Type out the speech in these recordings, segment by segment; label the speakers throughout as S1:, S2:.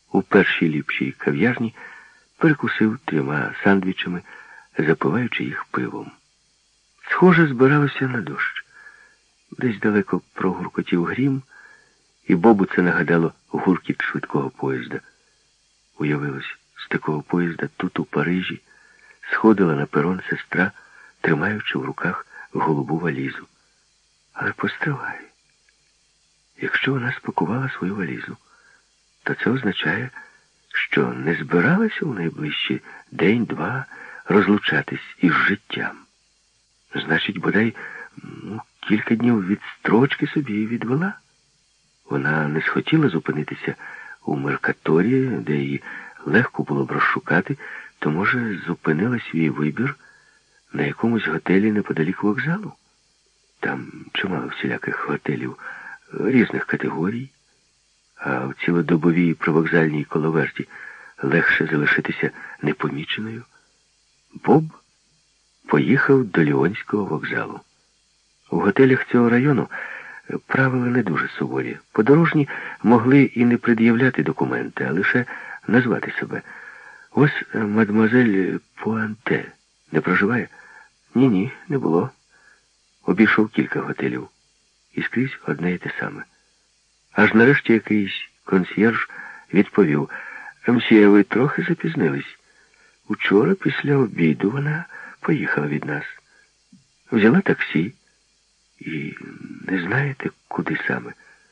S1: у першій ліпшій кав'ярні, перекусив 3 сандвічами, запиваючи їх пивом. Схоже, збиралося на дощ. Десь далеко прогуркотів грім, і Бобу це нагадало гуркіт швидкого поїзда. Уявилось, з такого поїзда тут, у Парижі, сходила на перон сестра, тримаючи в руках голубу валізу. Але постривай. Якщо вона спакувала свою валізу, то це означає, що не збиралася у найближчі день-два розлучатись із життям. Значить, бодай, кілька днів відстрочки собі відвела. Вона не схотіла зупинитися у Меркаторії, де її легко було б розшукати, то, може, зупинила свій вибір на якомусь готелі неподалік вокзалу? Там чимало всіляких готелів різних категорій, а в цілодобовій привокзальній коловерті легше залишитися непоміченою. Боб поїхав до Ліонського вокзалу. У готелях цього району правила не дуже суворі. Подорожні могли і не пред'являти документи, а лише назвати себе. Ось мадемуазель Пуанте не проживає? Ні, не було. Обійшов кілька готелів. І скрізь одне й те саме. Аж нарешті якийсь консьєрж відповів: «Мсьє, ви трохи запізнились. Учора після обіду вона поїхала від нас. Взяла таксі. І не знаєте, куди саме?»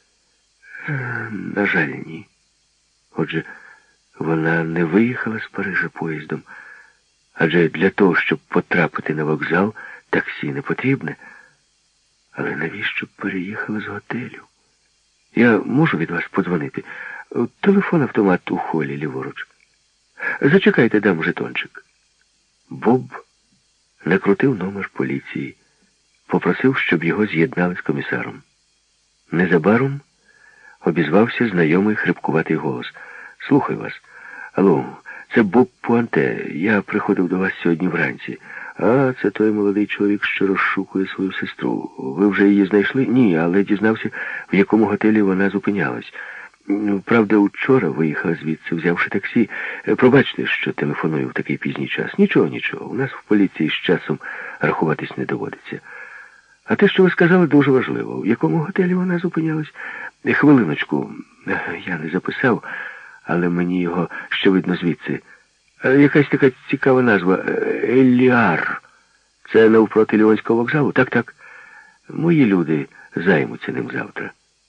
S1: «На жаль, ні. Отже, вона не виїхала з Парижа поїздом. Адже для того, щоб потрапити на вокзал, таксі не потрібне. Але навіщо переїхала з готелю? Я можу від вас подзвонити? Телефон-автомат у холі ліворуч. Зачекайте, дам жетончик». Боб накрутив номер поліції. Попросив, щоб його з'єднали з комісаром. Незабаром обізвався знайомий хрипкуватий голос. «Слухаю вас. Алло, це Боб Пуанте. Я приходив до вас сьогодні вранці. А, це той молодий чоловік, що розшукує свою сестру. Ви вже її знайшли?» «Ні, але дізнався, в якому готелі вона зупинялась. Правда, учора виїхала звідси, взявши таксі. Пробачте, що телефоную в такий пізній час. Нічого. У нас в поліції з часом рахуватись не доводиться. А те, що ви сказали, дуже важливо. В якому готелі вона зупинялась?» «Хвилиночку, я не записав, але мені його ще видно звідси. Якась така цікава назва. Еліар. Це навпроти Ліонського вокзалу? Так. Мої люди займуться ним завтра».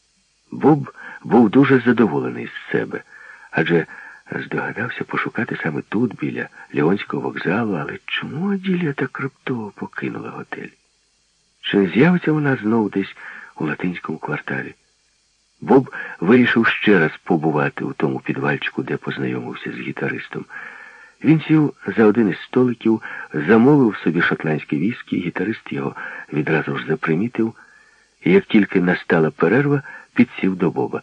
S1: Боб був дуже задоволений з себе, адже здогадався пошукати саме тут, біля Ліонського вокзалу, але чому Аділія так раптово покинула готель? Чи не з'явиться вона знову десь у латинському кварталі? Боб вирішив ще раз побувати у тому підвальчику, де познайомився з гітаристом. Він сів за один із столиків, замовив собі шотландське віскі, гітарист його відразу ж запримітив, і як тільки настала перерва, підсів до Боба.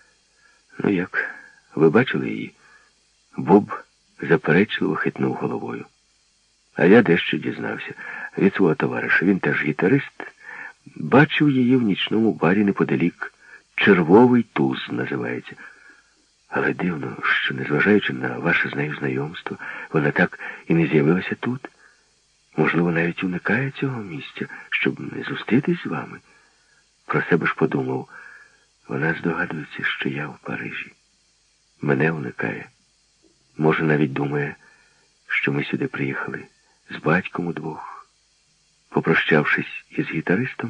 S1: «Ну як, ви бачили її?» Боб заперечливо хитнув головою. «А я дещо дізнався від свого товариша. Він теж гітарист. Бачив її в нічному барі неподалік. Червовий туз називається. Але дивно, що, незважаючи на ваше з нею знайомство, вона так і не з'явилася тут. Можливо, навіть уникає цього місця, щоб не зустрітись з вами. Про себе ж подумав, вона здогадується, що я в Парижі. Мене уникає. Може, навіть думає, що ми сюди приїхали з батьком удвох». Попрощавшись із гітаристом,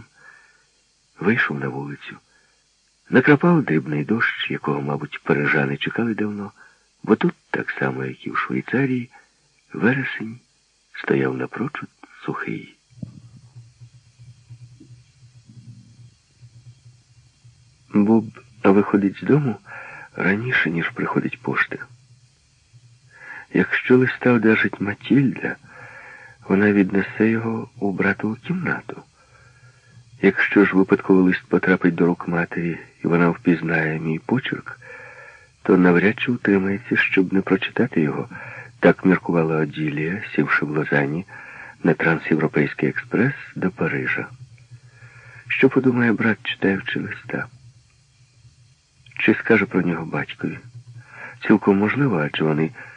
S1: вийшов на вулицю. Накрапав дрібний дощ, якого, мабуть, парижани чекали давно, бо тут, так само, як і в Швейцарії, вересень стояв напрочуд сухий. Боб виходить з дому раніше, ніж приходить пошта. Якщо листа одержить Матільда, вона віднесе його у братову кімнату. Якщо ж випадковий лист потрапить до рук матері, і вона впізнає мій почерк, то навряд чи утримається, щоб не прочитати його. Так міркувала Аділія, сівши в Лозанні на Трансєвропейський експрес до Парижа. Що подумає брат, читаючи листа? Чи скаже про нього батькові? Цілком можливо, адже вони